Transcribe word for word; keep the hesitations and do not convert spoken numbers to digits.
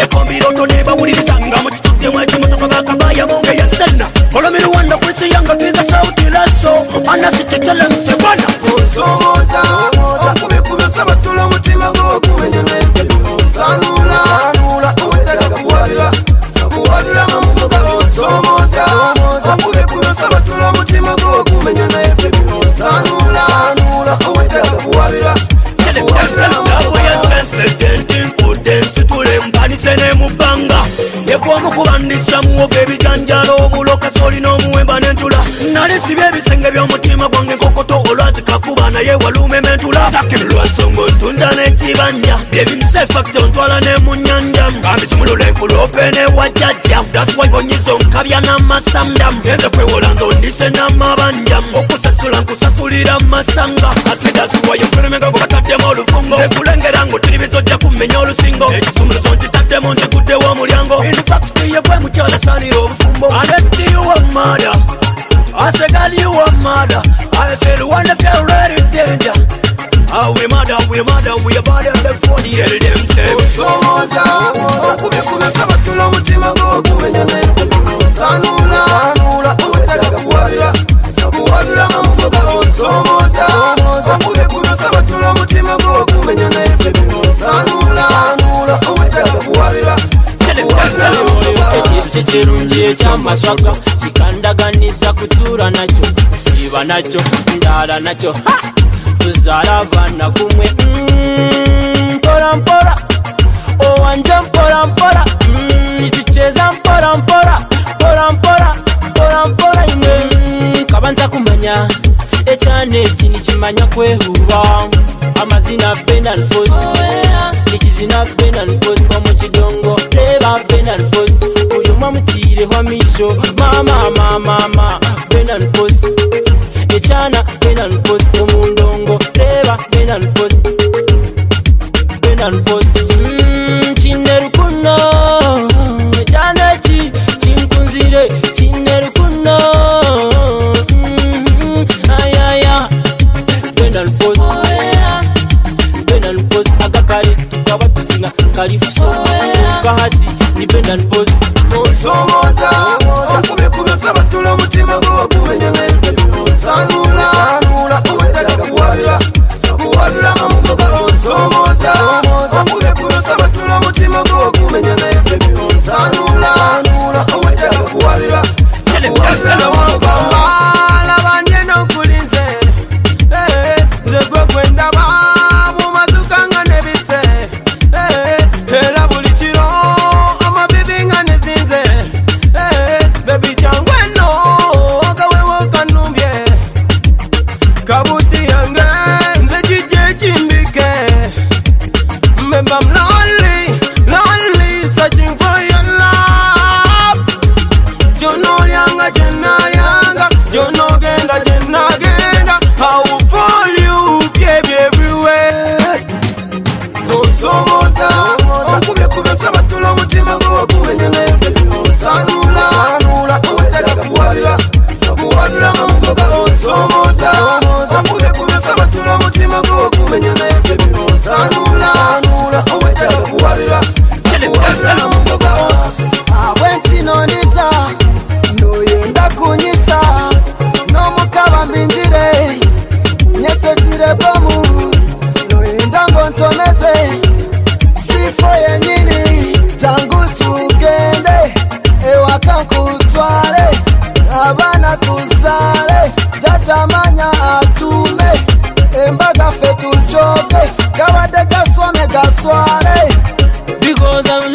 kombiroto neba ulirisanga mukitudde mwekimotoka bakabaya monge ya senna kolomi Rwanda kwisi yanga twiga sauti laso anasitetele msebana osomoza okubikuba sabatula mutima go kumenya naye sanula sanula uwetaka kuwabira kuwabira mamuga osomoza okubikuba sabatula mutima go kumenya naye sanula sanula uwetaka kuwabira situlempanise mubanga ekwomukubanisa muwoga ebijanjalo obuloka soli n'omuwemba n'entula nalisibya ebisenge by'omutima gwange nkokoto olwazikakuba naye walume mentula takenolwasongo ntunda n'ekibanja ebimuse facto ntwala ne mu nnyanja ambisumulula enkulope ne wajjajja daswai bonyizo nkabya n'amasamdam enze kwewola nzondise n'amabanja okusasula nkusasulira masanga asidasiwayo mperemenga gobataddemu olufungo ekulengera ng'otiribizo ojja kumenya olusingo ekisumuluzo nkitaddemu nziguddewo omulyango infacti ye gwe mukyala sanira obufumbo alesti you a murder I said girl you a murder I said one if you're ready danger Ah we murder we murder we a body them for the hell them say osomoza okubikuba sabatula mutima go kumenya naye sanula sanula uwetaka kuwabira kuwabira mamuga osomoza okubikuba sabatula mutima go kumenya naye sanula sanula uwetaka kuwabira ekisiki kirungi ekyamaswaga kikandaganisa kutuura nakyo siiba nakyo ndaala nakyo tuzaala abaana kumwe mpora mpora owanje mpora mpora tucheza mpora mpora mpora mpora mpora mpora ine kabanza kumanya ekyana eki nikimanya kwehuba amazina Benal Boss nikizina Benal Boss omukidongo leba Benal Boss uyu mwamutireho amisho mama mama mama Benal Boss ekyana Benal Boss omundongo leba Benal Boss Benal Boss chinerukuno ekyana eki chinkunzire chinerukuno ayaya Benal Boss Benal Boss akakali tukaba tusinga kali kusoma kahati ni Benal Boss osomoza okubikuba sabatula mutima go kumenya naye sanula sanula uwetaka kuwabira kuwabira mamuga osomoza okubikuba sabatula mutima go kumenya naye sanula sanula uwetaka kuwabira kuwabira mamuga abandye n'okulinze ze gwe gwendaba mumazukanga nebise era buli kiro amabibi nga nezinze bebi jangu eno gawewo kanumbye kabuti yange nze kijje kimbike remember I'm lonely lonely searching for your love jono lyanga jenalyanga jono genda jenagenda I will follow you baby everywhere osomoza okubikuba sabatula mutima go kumenya naye sanula sanula uwetaka kuwabira kuwabira mamuga osomoza okubikuba sabatula mutima go kumenya naye sanula sanula uwetaka kuwabira kuwabira mamuga abwentinoniza noyenda kunyisa nomukaba mbinjire nyetezire bomu noyenda ngo ntomeze sifo yenyini tangu tugende ewaka nkutwale abana tuzale tatamanya atume embaga fe tujoge gabade gaswame gaswale because I'm